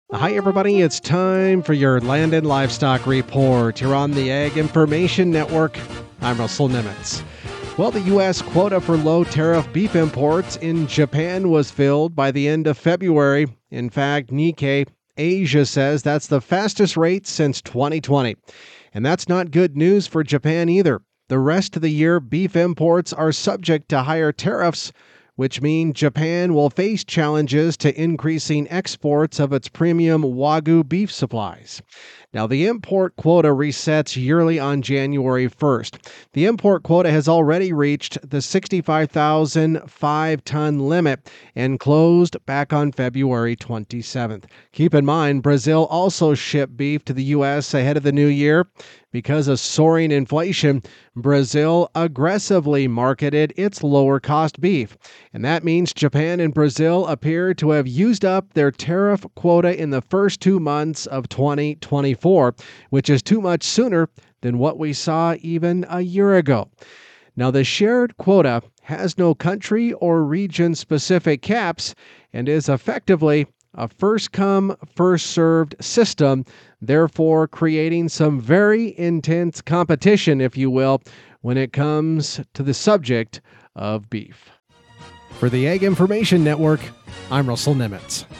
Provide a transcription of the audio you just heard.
Hi, everybody. It's time for your Land and Livestock Report. You're on the Ag Information Network. I'm Russell Nimitz. Well, the U.S. quota for low tariff beef imports in Japan was filled by the end of February. In fact, Nikkei Asia says that's the fastest rate since 2020. And that's not good news for Japan either. The rest of the year, beef imports are subject to higher tariffs, which mean Japan will face challenges to increasing exports of its premium Wagyu beef supplies. Now, the import quota resets yearly on January 1st. The import quota has already reached the 65,000 5-ton limit and closed back on February 27th. Keep in mind, Brazil also shipped beef to the U.S. ahead of the new year. Because of soaring inflation, Brazil aggressively marketed its lower-cost beef. And that means Japan and Brazil appear to have used up their tariff quota in the first 2 months of 2024, which is too much sooner than what we saw even a year ago. Now, the shared quota has no country or region-specific caps and is effectively a first-come, first-served system, therefore creating some very intense competition, if you will, when it comes to the subject of beef. For the Ag Information Network, I'm Russell Nimitz.